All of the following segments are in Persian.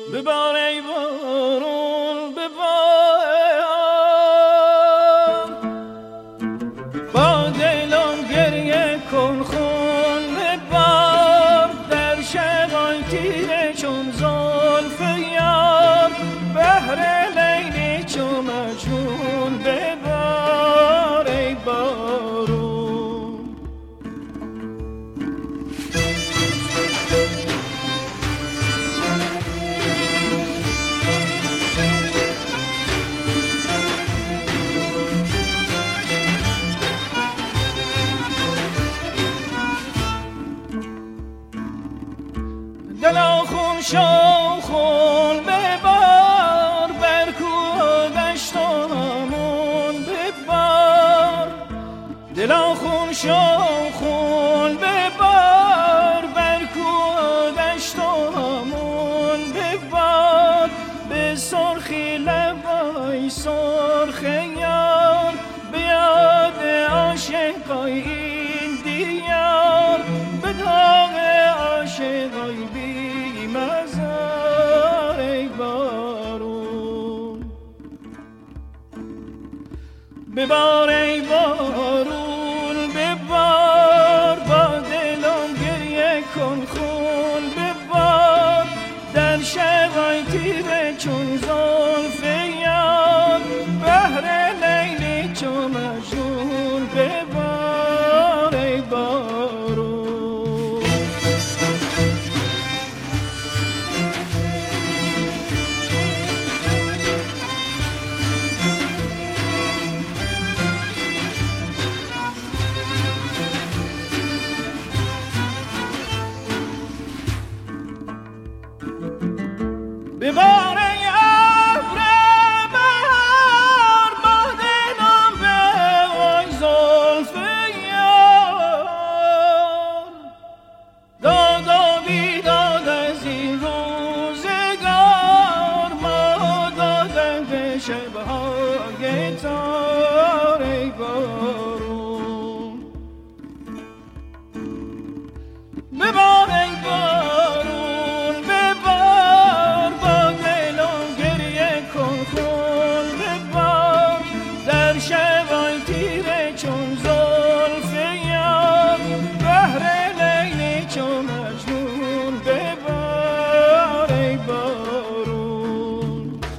ببار ای بارون ببار، با دلم گریه کن خون ببار، در شبای تیره چون زلف یار، بهر لیلی چون مجنون ببار ای بارون. دلا خون شو خون ببار، بر کوه دشتامون ببار، دلا خون شو خون ببار، بر کوه دشتامون ببار، به سرخی لبای سرخ یار، به یاد عاشقای این دیار، به داغ عاشقای بی مزار ای بارون. ببار ای بارون ببار، با دلم گریه کن خون ببار، در شبای تیره چون زلف یار، بهر لیلی چون مجنون ببار ای بارون. ببار ای ابر بهار، با دلم بوای زلف یار، داد و بیداد از این روزگار، ما دادن به شبهای تار ای بارون. ببار ای بارون ببار، با دلم گریه کن خون ببار، در شبای تیره چون زلف یار، بهر لیلی چون مجنون ببار ای بارون.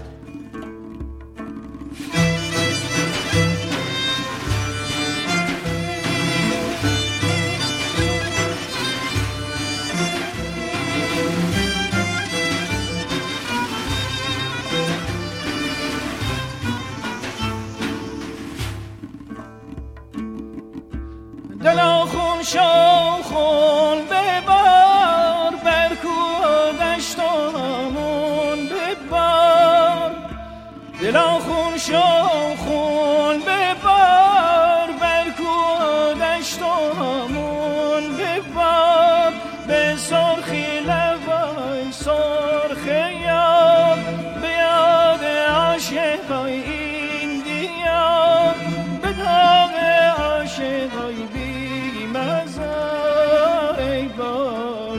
دلا خون شو خون ببار، بر کوه دشتامون ببار، دلا خون شو خون ببار، بر کوه دشتامون ببار، به سرخی لبای سرخ یار، به یاد عاشقای این دیار، به داغ عاشقای بی مزار ای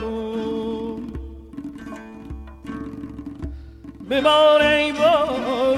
بارون. ببار ای بارون